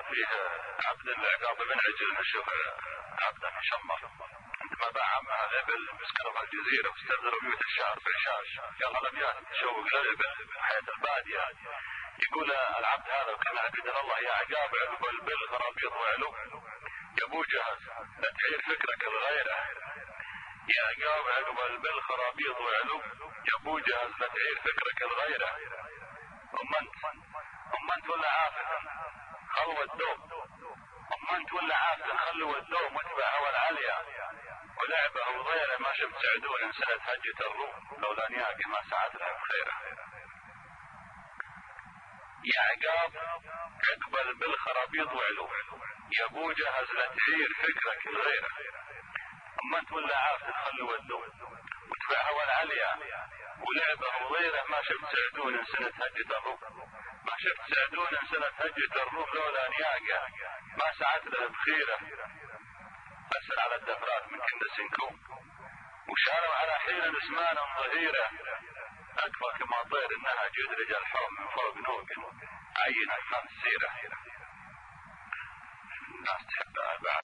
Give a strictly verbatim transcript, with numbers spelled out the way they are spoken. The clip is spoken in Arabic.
فيه عبد العقاب بن عجل نشوف عبدا يشمر عندما باع عمها الابل مسكنوا في الجزيره واستبدلوا بيوت الشعر في عشاش يلا الابيات تشوق للابل حياه الباديه. يقول العبد هذا وكان عبيدا الله يا عقاب عقب البل غرابيط وعلو يا ابو جهز لا تعير فكرك الغيره يا عقاب عقب البل خرابيط وعلو يا ابو جهز لا تعير فكرك الغيره. أم أنت أم أنت ولا عافن خلوا الدوم أم أنت ولا عافن خلوا الدوم واتبع هوى العليا ولعبه وغيره ما شفت سعدون سنة هجة الروم لولا نياقي ما سعت لها بخيره. يا عقاب اقبل بالخرابيط وعلو يا ابو جهز لا تعير فكرك الغيره أم أنت ولا عافن خلوا الدوم واتبع هوى العليا ولعبه وغيره ما شفت سعدون سنة هجة الروم ما شفت سعدون سنة هجة الروم لولا نياقة ما سعت له بخيره. أسأل على الدفرات من كندس كوم وشاروا على حين نسمان ظهيره أكبر كما طير النهج يدرج الحوم من فوق نوق عين أحمام السيرة. الناس تحبها بعد